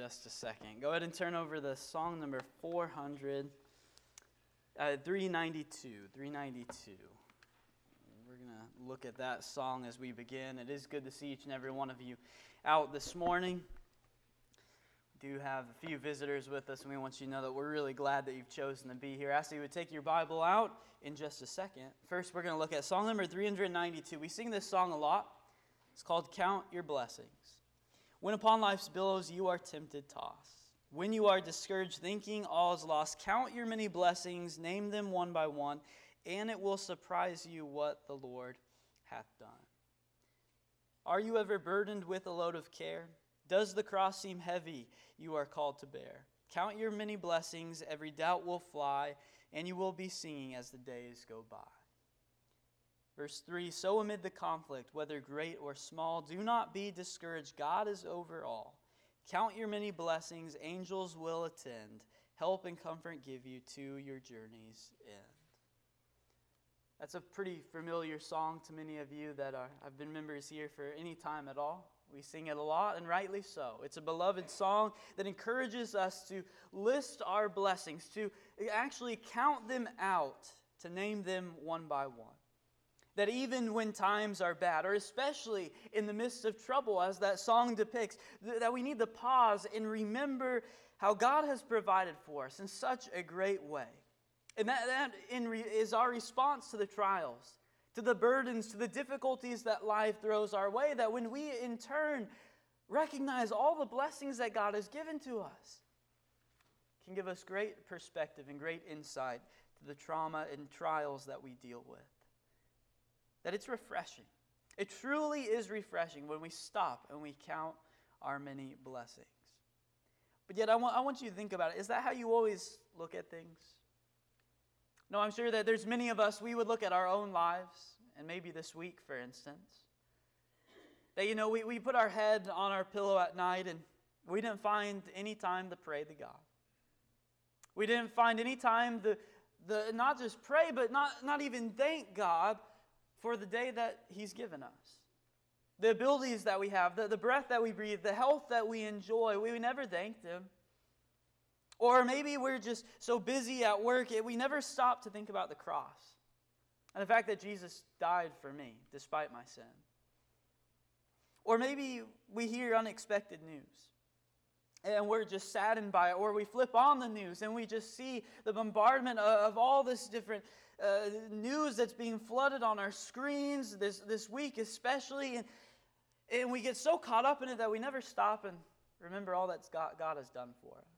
just a second. Go ahead and turn over to song number 392. 392. We're going to look at that song as we begin. It is good to see each and every one of you out this morning. We do have a few visitors with us, and we want you to know that we're really glad that you've chosen to be here. I ask that you would take your Bible out in just a second. First, we're going to look at song number 392. We sing this song a lot. It's called Count Your Blessings. When upon life's billows you are tempted, toss. When you are discouraged, thinking all is lost, count your many blessings, name them one by one, and it will surprise you what the Lord hath done. Are you ever burdened with a load of care? Does the cross seem heavy you are called to bear? Count your many blessings, every doubt will fly, and you will be singing as the days go by. Verse 3, so amid the conflict, whether great or small, do not be discouraged. God is over all. Count your many blessings. Angels will attend. Help and comfort give you to your journey's end. That's a pretty familiar song to many of you that have been members here for any time at all. We sing it a lot, and rightly so. It's a beloved song that encourages us to list our blessings, to actually count them out, to name them one by one. That even when times are bad, or especially in the midst of trouble, as that song depicts, that we need to pause and remember how God has provided for us in such a great way. And that is our response to the trials, to the burdens, to the difficulties that life throws our way, that when we in turn recognize all the blessings that God has given to us, it can give us great perspective and great insight to the trauma and trials that we deal with. That it's refreshing. It truly is refreshing when we stop and we count our many blessings. But yet I want you to think about it. Is that how you always look at things? No, I'm sure that there's many of us, we would look at our own lives, and maybe this week, for instance, that, we put our head on our pillow at night and we didn't find any time to pray to God. We didn't find any time to not just pray, but not even thank God for the day that He's given us. The abilities that we have, the breath that we breathe, the health that we enjoy, we never thanked Him. Or maybe we're just so busy at work, we never stop to think about the cross. And the fact that Jesus died for me, despite my sin. Or maybe we hear unexpected news, and we're just saddened by it. Or we flip on the news, and we just see the bombardment of all this different news that's being flooded on our screens this week especially, and we get so caught up in it that we never stop and remember all that God has done for us.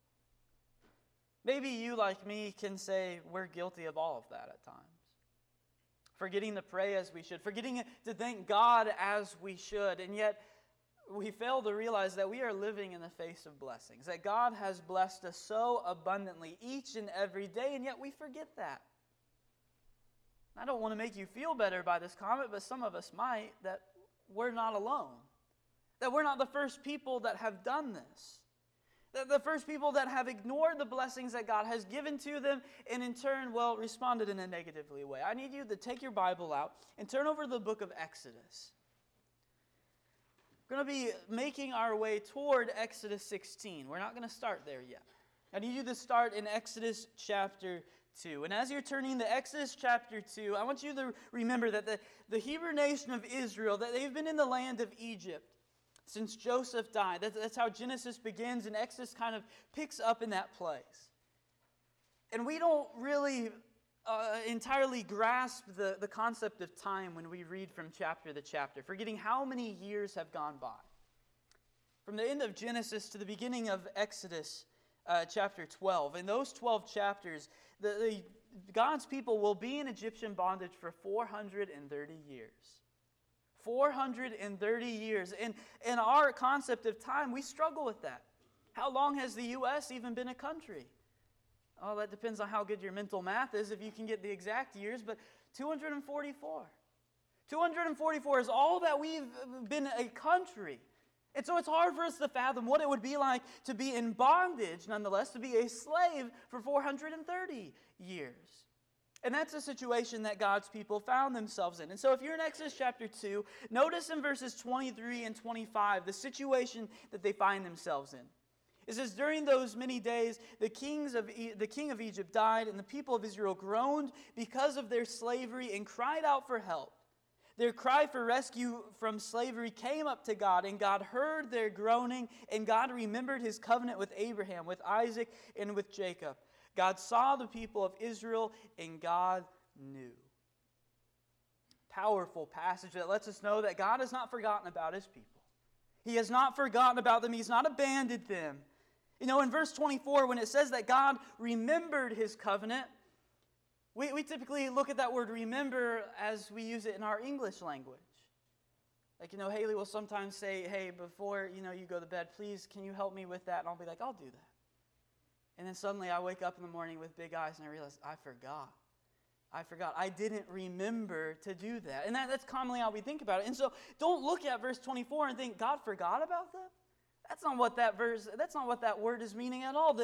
Maybe you, like me, can say we're guilty of all of that at times. Forgetting to pray as we should, forgetting to thank God as we should, and yet we fail to realize that we are living in the face of blessings, that God has blessed us so abundantly each and every day, and yet we forget that. I don't want to make you feel better by this comment, but some of us might, that we're not alone. That we're not the first people that have done this. That the first people that have ignored the blessings that God has given to them and in turn, responded in a negatively way. I need you to take your Bible out and turn over to the book of Exodus. We're going to be making our way toward Exodus 16. We're not going to start there yet. I need you to start in Exodus chapter 2. And as you're turning to Exodus chapter 2, I want you to remember that the Hebrew nation of Israel, that they've been in the land of Egypt since Joseph died. That's how Genesis begins, and Exodus kind of picks up in that place. And we don't really entirely grasp the concept of time when we read from chapter to chapter, forgetting how many years have gone by. From the end of Genesis to the beginning of Exodus chapter 12. In those 12 chapters, God's people will be in Egyptian bondage for 430 years. 430 years. And in our concept of time, we struggle with that. How long has the U.S. even been a country? Oh, that depends on how good your mental math is, if you can get the exact years, but 244. 244 is all that we've been a country. And so it's hard for us to fathom what it would be like to be in bondage, nonetheless, to be a slave for 430 years. And that's a situation that God's people found themselves in. And so if you're in Exodus chapter 2, notice in verses 23 and 25 the situation that they find themselves in. It says, during those many days, the king of Egypt died, and the people of Israel groaned because of their slavery and cried out for help. Their cry for rescue from slavery came up to God, and God heard their groaning, and God remembered his covenant with Abraham, with Isaac, and with Jacob. God saw the people of Israel, and God knew. Powerful passage that lets us know that God has not forgotten about his people. He has not forgotten about them. He's not abandoned them. You know, in verse 24, when it says that God remembered his covenant, we typically look at that word remember as we use it in our English language. Like, you know, Haley will sometimes say, hey, before, you go to bed, please, can you help me with that? And I'll be like, I'll do that. And then suddenly I wake up in the morning with big eyes and I realize, I forgot. I didn't remember to do that. And that's commonly how we think about it. And so don't look at verse 24 and think, God forgot about them. That's not what that word is meaning at all.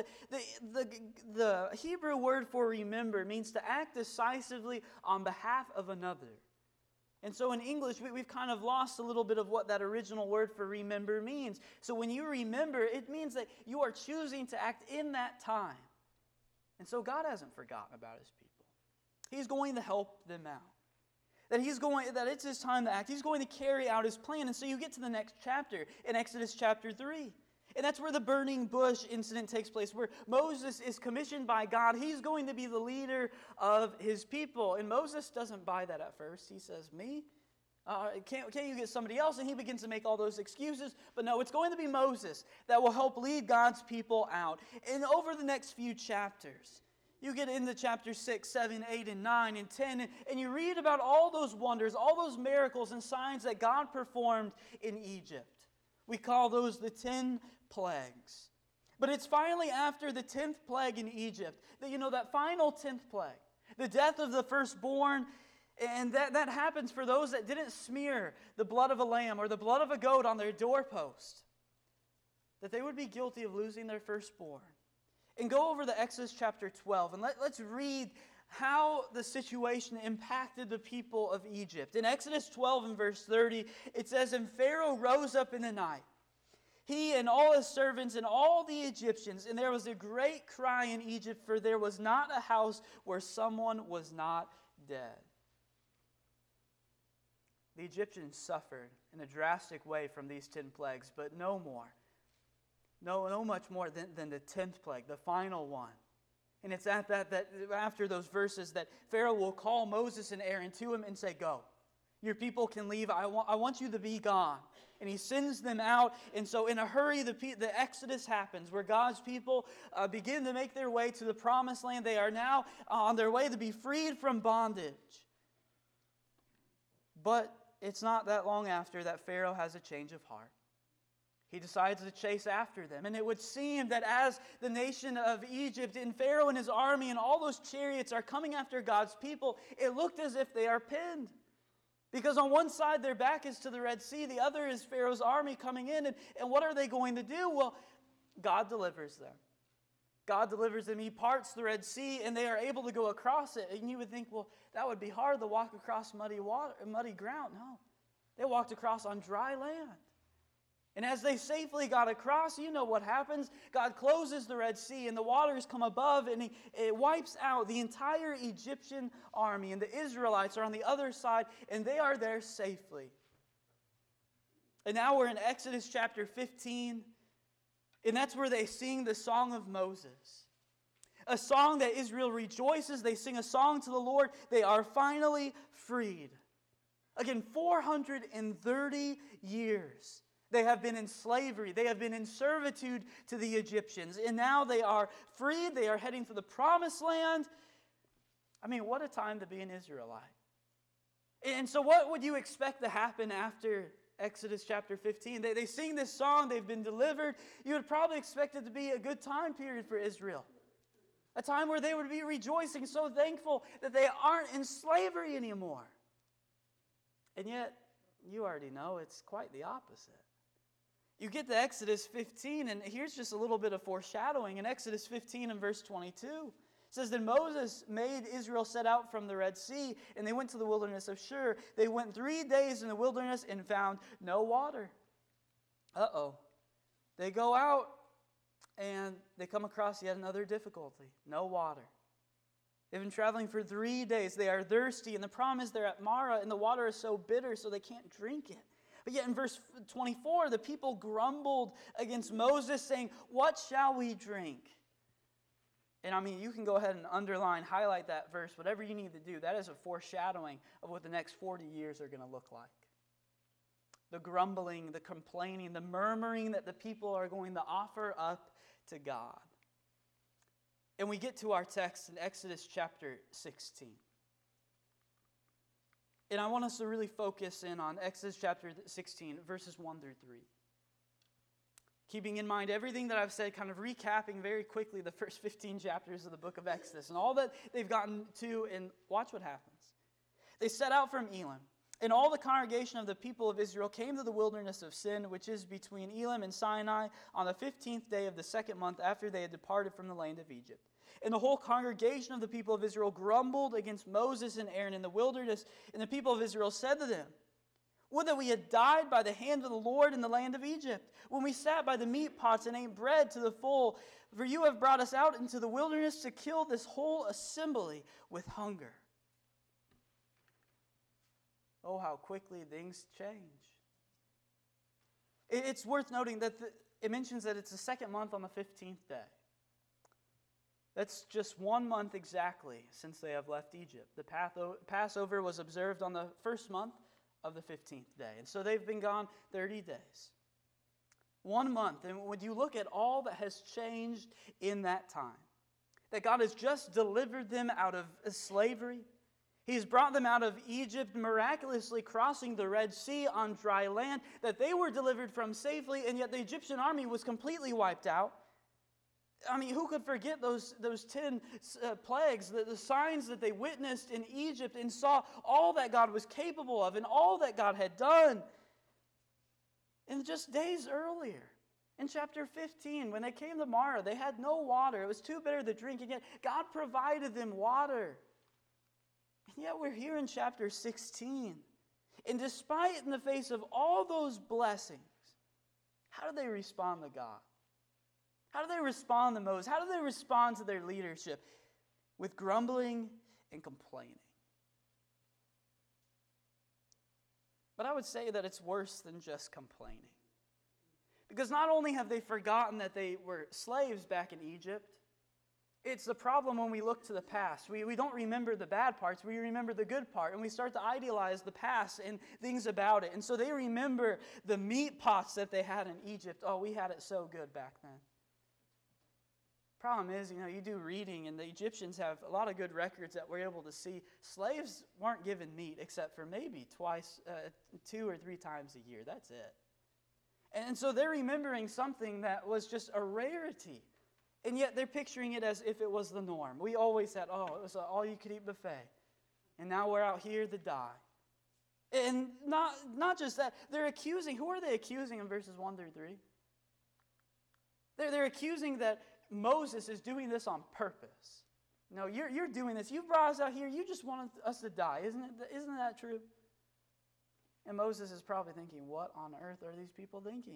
The Hebrew word for remember means to act decisively on behalf of another. And so in English, we've kind of lost a little bit of what that original word for remember means. So when you remember, it means that you are choosing to act in that time. And so God hasn't forgotten about his people. He's going to help them out. That it's his time to act. He's going to carry out his plan. And so you get to the next chapter, in Exodus chapter 3. And that's where the burning bush incident takes place, where Moses is commissioned by God. He's going to be the leader of his people. And Moses doesn't buy that at first. He says, me? Can't you get somebody else? And he begins to make all those excuses. But no, it's going to be Moses that will help lead God's people out. And over the next few chapters, you get into chapter 6, 7, 8, and 9, and 10, and you read about all those wonders, all those miracles and signs that God performed in Egypt. We call those the 10 plagues. But it's finally after the 10th plague in Egypt, that final 10th plague, the death of the firstborn, and that happens for those that didn't smear the blood of a lamb or the blood of a goat on their doorpost, that they would be guilty of losing their firstborn. And go over to Exodus chapter 12, and let's read how the situation impacted the people of Egypt. In Exodus 12 and verse 30, it says, and Pharaoh rose up in the night, he and all his servants and all the Egyptians, and there was a great cry in Egypt, for there was not a house where someone was not dead. The Egyptians suffered in a drastic way from these 10 plagues, but no more. No much more than the 10th plague, the final one. And it's at that after those verses that Pharaoh will call Moses and Aaron to him and say, go. Your people can leave. I want you to be gone. And he sends them out. And so in a hurry, the Exodus happens, where God's people begin to make their way to the promised land. They are now on their way to be freed from bondage. But it's not that long after that Pharaoh has a change of heart. He decides to chase after them. And it would seem that as the nation of Egypt and Pharaoh and his army and all those chariots are coming after God's people, it looked as if they are pinned. Because on one side their back is to the Red Sea, the other is Pharaoh's army coming in. And what are they going to do? Well, God delivers them. God delivers them. He parts the Red Sea and they are able to go across it. And you would think, well, that would be hard to walk across muddy ground. No, they walked across on dry land. And as they safely got across, you know what happens. God closes the Red Sea and the waters come above and it wipes out the entire Egyptian army. And the Israelites are on the other side and they are there safely. And now we're in Exodus chapter 15. And that's where they sing the Song of Moses. A song that Israel rejoices. They sing a song to the Lord. They are finally freed. Again, 430 years. They have been in slavery. They have been in servitude to the Egyptians. And now they are freed. They are heading for the promised land. I mean, what a time to be an Israelite. And so what would you expect to happen after Exodus chapter 15? They sing this song. They've been delivered. You would probably expect it to be a good time period for Israel. A time where they would be rejoicing, so thankful that they aren't in slavery anymore. And yet, you already know it's quite the opposite. You get to Exodus 15, and here's just a little bit of foreshadowing. In Exodus 15 and verse 22, it says, then Moses made Israel set out from the Red Sea, and they went to the wilderness of Shur. They went 3 days in the wilderness and found no water. They go out, they come across yet another difficulty. No water. They've been traveling for 3 days. They are thirsty, and the problem is they're at Marah, and the water is so bitter, so they can't drink it. But yet in verse 24, the people grumbled against Moses, saying, "What shall we drink?" And I mean, you can go ahead and underline, highlight that verse, whatever you need to do. That is a foreshadowing of what the next 40 years are going to look like. The grumbling, the complaining, the murmuring that the people are going to offer up to God. And we get to our text in Exodus chapter 16. And I want us to really focus in on Exodus chapter 16, verses 1 through 3. Keeping in mind everything that I've said, kind of recapping very quickly the first 15 chapters of the book of Exodus and all that they've gotten to, and watch what happens. They set out from Elim, and all the congregation of the people of Israel came to the wilderness of Sin, which is between Elim and Sinai, on the 15th day of the second month after they had departed from the land of Egypt. And the whole congregation of the people of Israel grumbled against Moses and Aaron in the wilderness, and the people of Israel said to them, "Would that we had died by the hand of the Lord in the land of Egypt, when we sat by the meat pots and ate bread to the full. For you have brought us out into the wilderness to kill this whole assembly with hunger." Oh, how quickly things change. It's worth noting that it mentions that it's the second month on the 15th day. That's just 1 month exactly since they have left Egypt. The Passover was observed on the first month of the 15th day. And so they've been gone 30 days. 1 month. And when you look at all that has changed in that time, that God has just delivered them out of slavery. He's brought them out of Egypt, miraculously crossing the Red Sea on dry land that they were delivered from safely, and yet the Egyptian army was completely wiped out. I mean, who could forget those 10 plagues, the signs that they witnessed in Egypt and saw all that God was capable of and all that God had done? And just days earlier, in chapter 15, when they came to Marah, they had no water. It was too bitter to drink, and yet God provided them water. And yet we're here in chapter 16. And despite in the face of all those blessings, how do they respond to God? How do they respond to Moses? How do they respond to their leadership? With grumbling and complaining. But I would say that it's worse than just complaining. Because not only have they forgotten that they were slaves back in Egypt, it's the problem when we look to the past. We don't remember the bad parts, we remember the good part, and we start to idealize the past and things about it. And so they remember the meat pots that they had in Egypt. Oh, we had it so good back then. Problem is, you do reading, and the Egyptians have a lot of good records that we're able to see. Slaves weren't given meat except for maybe 2 or 3 times a year. That's it. And so they're remembering something that was just a rarity. And yet they're picturing it as if it was the norm. We always said, oh, it was an all-you-could-eat buffet. And now we're out here to die. And not just that, they're accusing. Who are they accusing in verses 1 through 3? They're accusing that Moses is doing this on purpose. No, you're doing this. You brought us out here. You just wanted us to die. Isn't that true? And Moses is probably thinking, what on earth are these people thinking?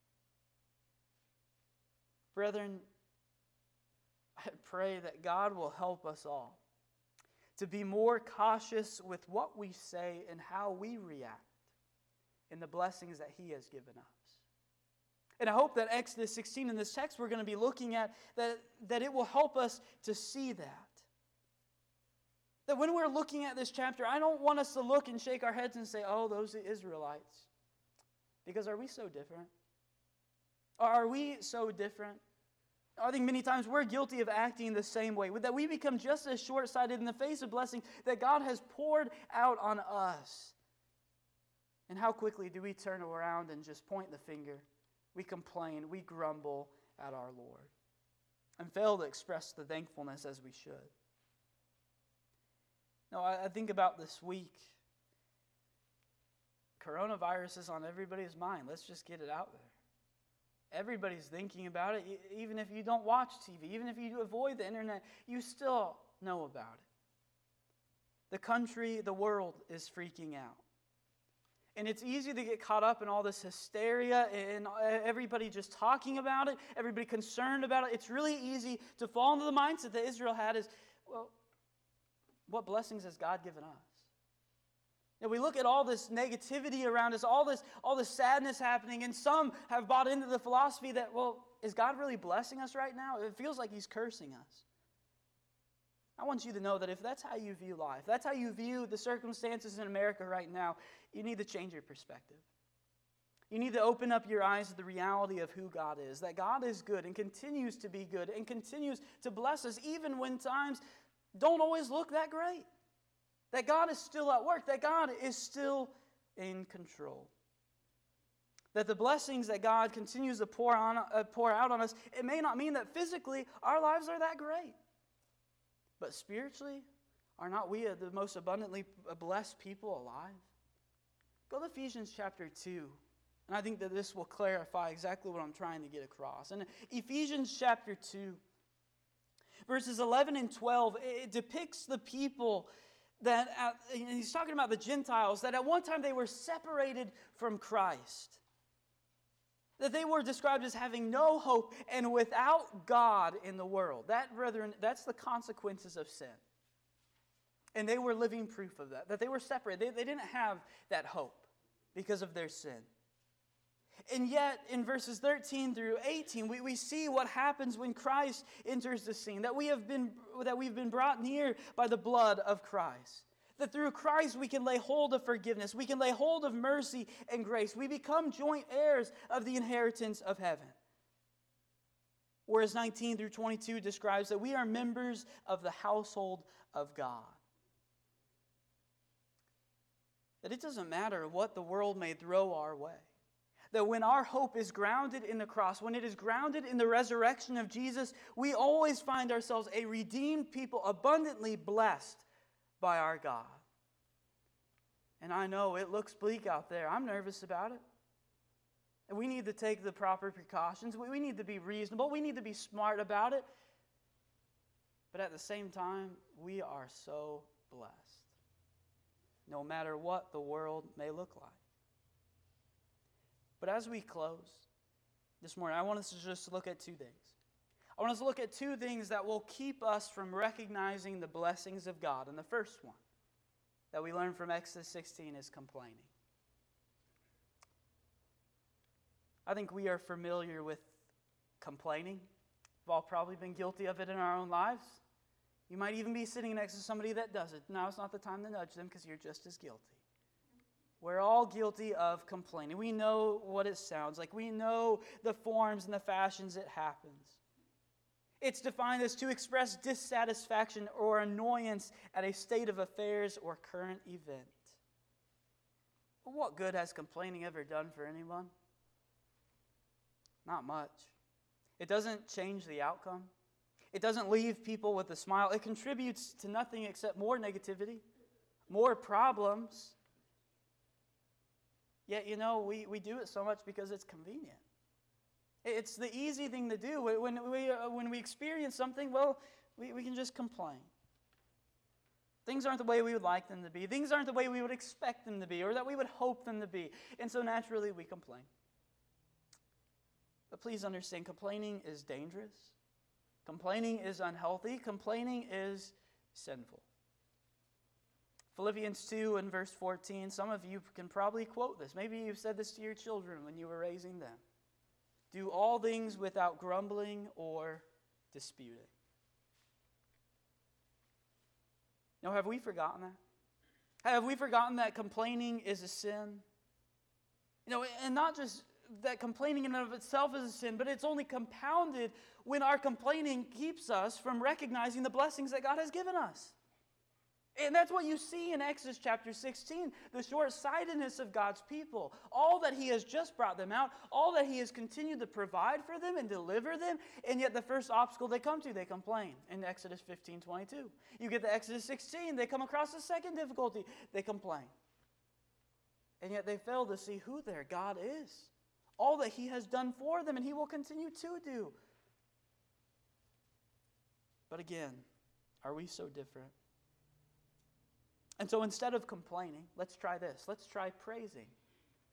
Brethren, I pray that God will help us all to be more cautious with what we say and how we react in the blessings that He has given us. And I hope that Exodus 16 in this text we're going to be looking at, that it will help us to see that. That when we're looking at this chapter, I don't want us to look and shake our heads and say, oh, those are Israelites. Because are we so different? Are we so different? I think many times we're guilty of acting the same way. That we become just as short-sighted in the face of blessing that God has poured out on us. And how quickly do we turn around and just point the finger? We complain, we grumble at our Lord, and fail to express the thankfulness as we should. No, I think about this week. Coronavirus is on everybody's mind. Let's just get it out there. Everybody's thinking about it. Even if you don't watch TV, even if you avoid the internet, you still know about it. The country, the world is freaking out. And it's easy to get caught up in all this hysteria and everybody just talking about it, everybody concerned about it. It's really easy to fall into the mindset that Israel had is, well, what blessings has God given us? And we look at all this negativity around us, all this sadness happening, and some have bought into the philosophy that, well, is God really blessing us right now? It feels like He's cursing us. I want you to know that if that's how you view life, that's how you view the circumstances in America right now, you need to change your perspective. You need to open up your eyes to the reality of who God is, that God is good and continues to be good and continues to bless us even when times don't always look that great. That God is still at work, that God is still in control. That the blessings that God continues to pour out on us, it may not mean that physically our lives are that great. But spiritually, are not we the most abundantly blessed people alive? Go to Ephesians chapter 2. And I think that this will clarify exactly what I'm trying to get across. In Ephesians chapter 2, verses 11 and 12, it depicts the people that, he's talking about the Gentiles, that at one time they were separated from Christ. That they were described as having no hope and without God in the world. That, brethren, that's the consequences of sin. And they were living proof of that they were separated. They didn't have that hope because of their sin. And yet, in verses 13 through 18, we see what happens when Christ enters the scene. That we've been brought near by the blood of Christ. That through Christ we can lay hold of forgiveness. We can lay hold of mercy and grace. We become joint heirs of the inheritance of heaven. Whereas 19 through 22 describes that we are members of the household of God. That it doesn't matter what the world may throw our way. That when our hope is grounded in the cross, when it is grounded in the resurrection of Jesus, we always find ourselves a redeemed people, abundantly blessed by our God. And I know it looks bleak out there. I'm nervous about it. And we need to take the proper precautions. We need to be reasonable. We need to be smart about it. But at the same time, we are so blessed. No matter what the world may look like. But as we close this morning, I want us to just look at two things. I want us to look at two things that will keep us from recognizing the blessings of God. And the first one that we learn from Exodus 16 is complaining. I think we are familiar with complaining. We've all probably been guilty of it in our own lives. You might even be sitting next to somebody that does it. Now it's not the time to nudge them because you're just as guilty. We're all guilty of complaining. We know what it sounds like. We know the forms and the fashions it happens. It's defined as to express dissatisfaction or annoyance at a state of affairs or current event. But what good has complaining ever done for anyone? Not much. It doesn't change the outcome. It doesn't leave people with a smile. It contributes to nothing except more negativity, more problems. Yet, we do it so much because it's convenient. It's the easy thing to do. When we experience something, we can just complain. Things aren't the way we would like them to be. Things aren't the way we would expect them to be or that we would hope them to be. And so naturally we complain. But please understand, complaining is dangerous. Complaining is unhealthy. Complaining is sinful. Philippians 2 and verse 14, some of you can probably quote this. Maybe you've said this to your children when you were raising them. Do all things without grumbling or disputing. Now, have we forgotten that? Have we forgotten that complaining is a sin? And not just that complaining in and of itself is a sin, but it's only compounded when our complaining keeps us from recognizing the blessings that God has given us. And that's what you see in Exodus chapter 16, the short-sightedness of God's people. All that He has just brought them out, all that He has continued to provide for them and deliver them, and yet the first obstacle they come to, they complain in Exodus 15:22. You get to Exodus 16, they come across the second difficulty, they complain. And yet they fail to see who their God is, all that He has done for them, and He will continue to do. But again, are we so different? And so instead of complaining, let's try this. Let's try praising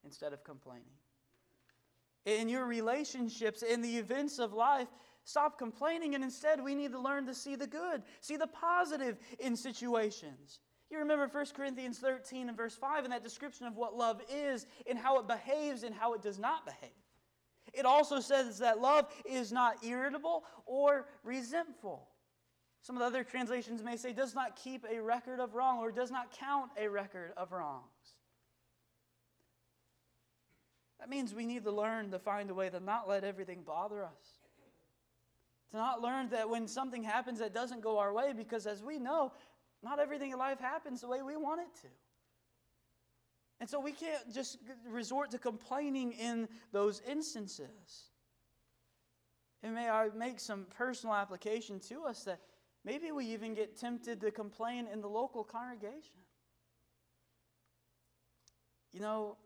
instead of complaining. In your relationships, in the events of life, stop complaining, and instead we need to learn to see the good, see the positive in situations. You remember 1 Corinthians 13 and verse 5 and that description of what love is and how it behaves and how it does not behave. It also says that love is not irritable or resentful. Some of the other translations may say does not keep a record of wrong or does not count a record of wrongs. That means we need to learn to find a way to not let everything bother us. To not learn that when something happens that doesn't go our way, because as we know, not everything in life happens the way we want it to. And so we can't just resort to complaining in those instances. And may I make some personal application to us that maybe we even get tempted to complain in the local congregation. You know,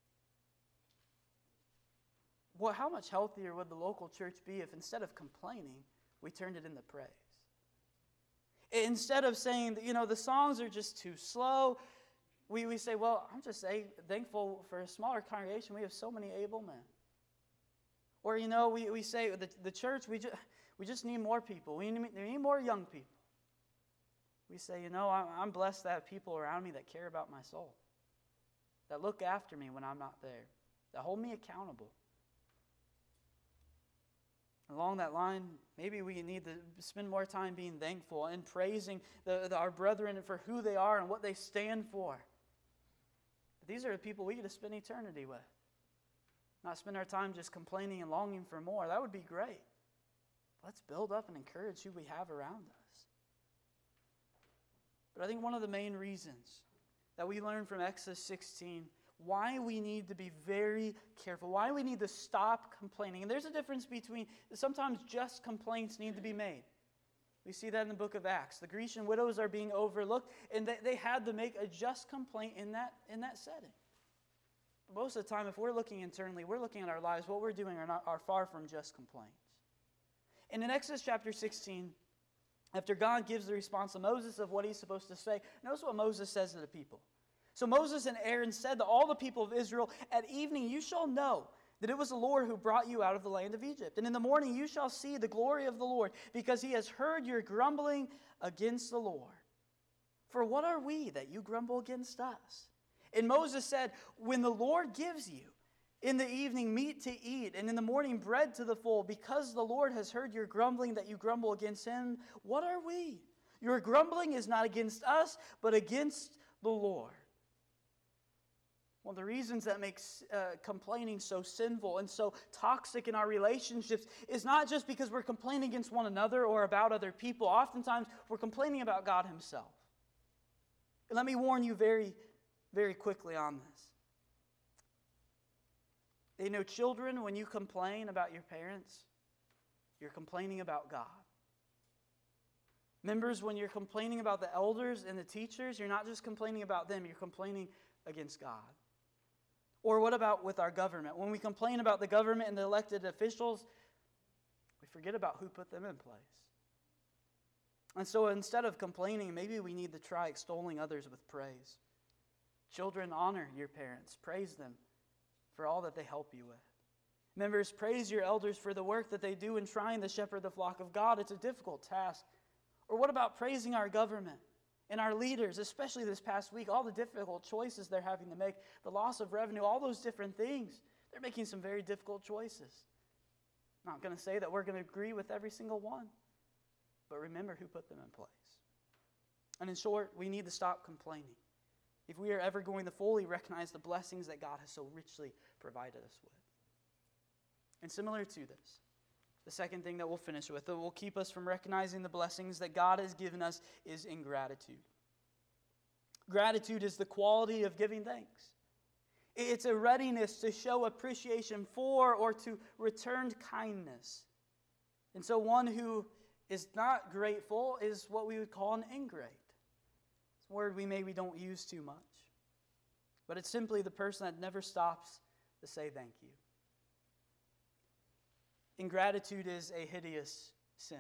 how much healthier would the local church be if instead of complaining, we turned it into praise? Instead of saying, the songs are just too slow, we say, well, I'm just thankful for a smaller congregation. We have so many able men. Or, we say, the church, we just need more people. We need more young people. We say, I'm blessed to have people around me that care about my soul, that look after me when I'm not there, that hold me accountable. Along that line, maybe we need to spend more time being thankful and praising our brethren for who they are and what they stand for. But these are the people we get to spend eternity with. Not spend our time just complaining and longing for more. That would be great. Let's build up and encourage who we have around us. But I think one of the main reasons that we learn from Exodus 16 why we need to be very careful, why we need to stop complaining. And there's a difference between, sometimes just complaints need to be made. We see that in the book of Acts. The Grecian widows are being overlooked, and they had to make a just complaint in that setting. But most of the time, if we're looking internally, we're looking at our lives, what we're doing are far from just complaints. And in Exodus chapter 16, after God gives the response to Moses of what he's supposed to say, notice what Moses says to the people. So Moses and Aaron said to all the people of Israel, at evening you shall know that it was the Lord who brought you out of the land of Egypt. And in the morning you shall see the glory of the Lord, because he has heard your grumbling against the Lord. For what are we that you grumble against us? And Moses said, when the Lord gives you in the evening meat to eat, and in the morning bread to the full, because the Lord has heard your grumbling that you grumble against him, what are we? Your grumbling is not against us, but against the Lord. One of the reasons that makes complaining so sinful and so toxic in our relationships is not just because we're complaining against one another or about other people. Oftentimes, we're complaining about God himself. And let me warn you very, very quickly on this. Children, when you complain about your parents, you're complaining about God. Members, when you're complaining about the elders and the teachers, you're not just complaining about them, you're complaining against God. Or what about with our government? When we complain about the government and the elected officials, we forget about who put them in place. And so instead of complaining, maybe we need to try extolling others with praise. Children, honor your parents. Praise them for all that they help you with. Members, praise your elders for the work that they do in trying to shepherd the flock of God. It's a difficult task. Or what about praising our government? And our leaders, especially this past week, all the difficult choices they're having to make, the loss of revenue, all those different things. They're making some very difficult choices. I'm not going to say that we're going to agree with every single one, but remember who put them in place. And in short, we need to stop complaining if we are ever going to fully recognize the blessings that God has so richly provided us with. And similar to this, the second thing that we'll finish with that will keep us from recognizing the blessings that God has given us is ingratitude. Gratitude is the quality of giving thanks. It's a readiness to show appreciation for or to return kindness. And so one who is not grateful is what we would call an ingrate. It's a word we maybe don't use too much. But it's simply the person that never stops to say thank you. Ingratitude is a hideous sin.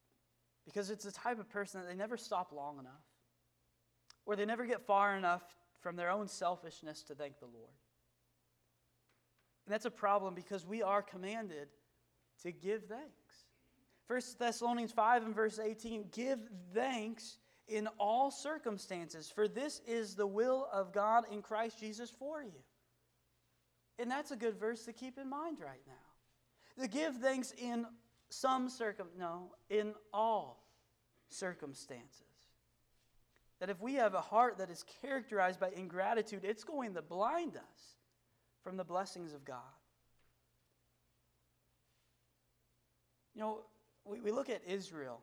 Because it's the type of person that they never stop long enough. Or they never get far enough from their own selfishness to thank the Lord. And that's a problem because we are commanded to give thanks. 1 Thessalonians 5 and verse 18, give thanks in all circumstances, for this is the will of God in Christ Jesus for you. And that's a good verse to keep in mind right now. To give thanks in in all circumstances. That if we have a heart that is characterized by ingratitude, it's going to blind us from the blessings of God. You know, we look at Israel,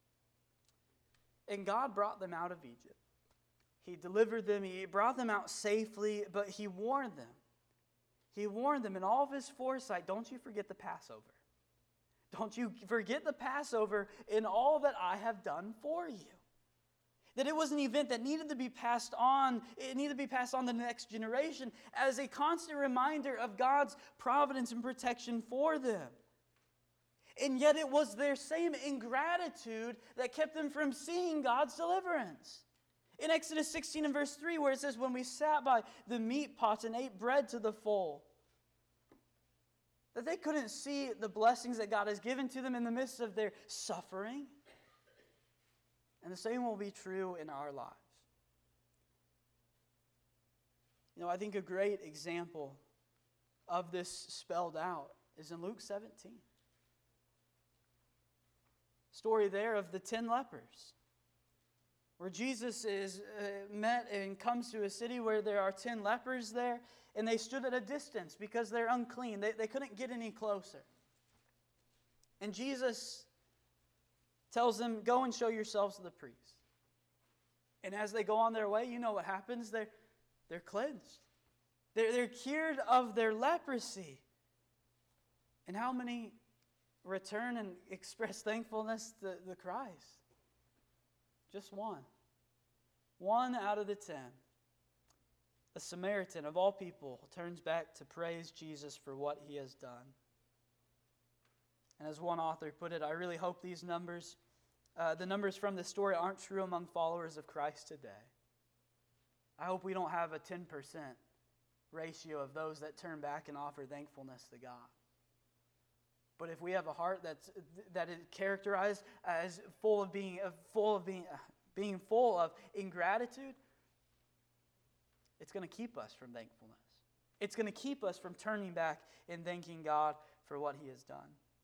and God brought them out of Egypt. He delivered them, He brought them out safely, but He warned them. He warned them in all of His foresight, don't you forget the Passover. Don't you forget the Passover in all that I have done for you. That it was an event that needed to be passed on. It needed to be passed on to the next generation as a constant reminder of God's providence and protection for them. And yet it was their same ingratitude that kept them from seeing God's deliverance. In Exodus 16 and verse 3, where it says, when we sat by the meat pots and ate bread to the full, that they couldn't see the blessings that God has given to them in the midst of their suffering. And the same will be true in our lives. You know, I think a great example of this spelled out is in Luke 17. Story there of the 10 lepers, where Jesus is met and comes to a city where there are 10 lepers there, and they stood at a distance because they're unclean. They couldn't get any closer. And Jesus tells them, go and show yourselves to the priest. And as they go on their way, you know what happens? They're cleansed. They're cured of their leprosy. And how many return and express thankfulness to the Christ? Just one. One out of the 10. A Samaritan, of all people, turns back to praise Jesus for what He has done. And as one author put it, I really hope these numbers, the numbers from this story, aren't true among followers of Christ today. I hope we don't have a 10% ratio of those that turn back and offer thankfulness to God. But if we have a heart that is characterized as being full of ingratitude, it's going to keep us from thankfulness. It's going to keep us from turning back and thanking God for what He has done.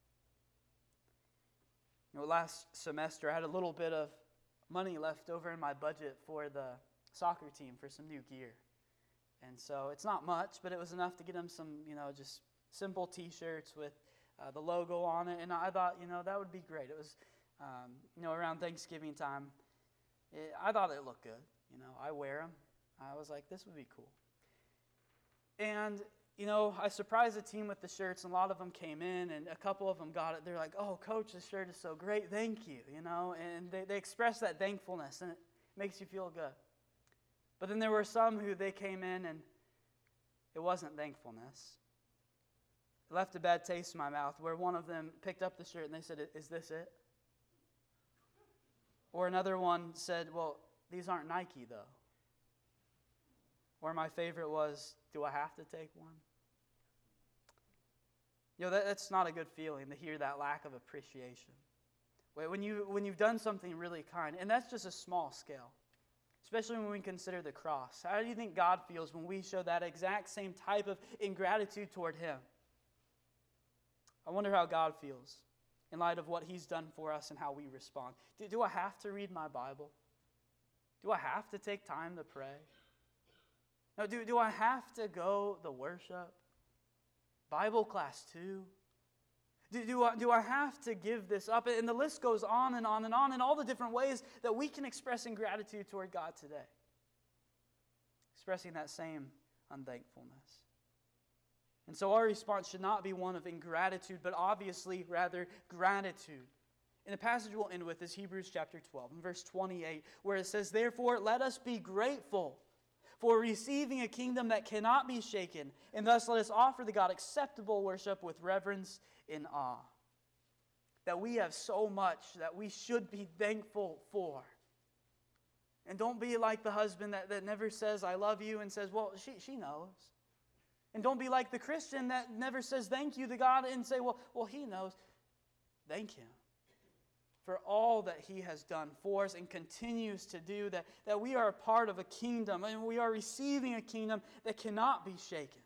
You know, last semester I had a little bit of money left over in my budget for the soccer team for some new gear. And so it's not much, but it was enough to get them some, just simple T-shirts with the logo on it. And I thought, that would be great. It was, around Thanksgiving time. I thought it looked good. I wear them. I was like, this would be cool. And, I surprised the team with the shirts, and a lot of them came in, and a couple of them got it. They're like, oh, Coach, this shirt is so great. Thank you, And they express that thankfulness, and it makes you feel good. But then there were some who they came in, and it wasn't thankfulness. It left a bad taste in my mouth, where one of them picked up the shirt, and they said, is this it? Or another one said, well, these aren't Nike, though. Or my favorite was, do I have to take one? That's not a good feeling to hear that lack of appreciation. When you've done something really kind, and that's just a small scale, especially when we consider the cross. How do you think God feels when we show that exact same type of ingratitude toward Him? I wonder how God feels in light of what He's done for us and how we respond. Do I have to read my Bible? Do I have to take time to pray? No, do I have to go to worship? Bible class too? Do I have to give this up? And the list goes on and on and on in all the different ways that we can express ingratitude toward God today. Expressing that same unthankfulness. And so our response should not be one of ingratitude, but obviously rather gratitude. And the passage we'll end with is Hebrews chapter 12, in verse 28, where it says, therefore, let us be grateful for receiving a kingdom that cannot be shaken, and thus let us offer to God acceptable worship with reverence and awe. That we have so much that we should be thankful for. And don't be like the husband that never says, I love you, and says, well, she knows. And don't be like the Christian that never says thank you to God and say, well, He knows. Thank Him for all that He has done for us and continues to do, that we are a part of a kingdom, and we are receiving a kingdom that cannot be shaken.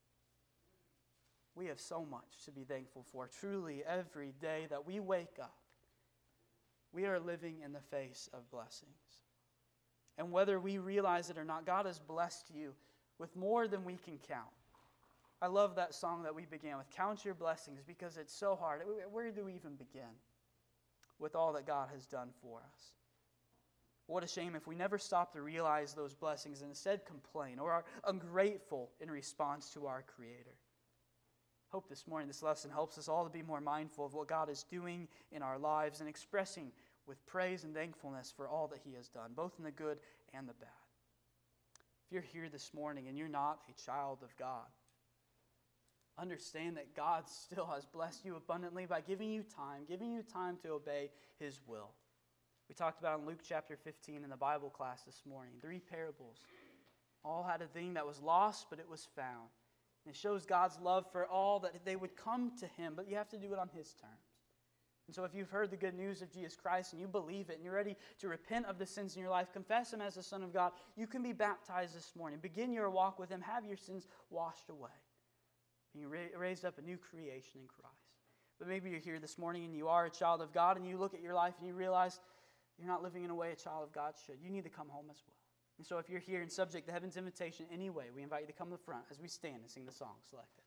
We have so much to be thankful for. Truly, every day that we wake up, we are living in the face of blessings. And whether we realize it or not, God has blessed you with more than we can count. I love that song that we began with, Count Your Blessings, because it's so hard. Where do we even begin with all that God has done for us? What a shame if we never stop to realize those blessings and instead complain or are ungrateful in response to our Creator. Hope this morning this lesson helps us all to be more mindful of what God is doing in our lives and expressing with praise and thankfulness for all that He has done, both in the good and the bad. If you're here this morning and you're not a child of God, understand that God still has blessed you abundantly by giving you time to obey His will. We talked about in Luke chapter 15 in the Bible class this morning, 3 parables. All had a thing that was lost, but it was found. And it shows God's love for all, that they would come to Him, but you have to do it on His terms. And so if you've heard the good news of Jesus Christ and you believe it and you're ready to repent of the sins in your life, confess Him as the Son of God, you can be baptized this morning. Begin your walk with Him. Have your sins washed away. Being raised up a new creation in Christ. But maybe you're here this morning and you are a child of God and you look at your life and you realize you're not living in a way a child of God should. You need to come home as well. And so if you're here and subject to heaven's invitation anyway, we invite you to come to the front as we stand and sing the song selected.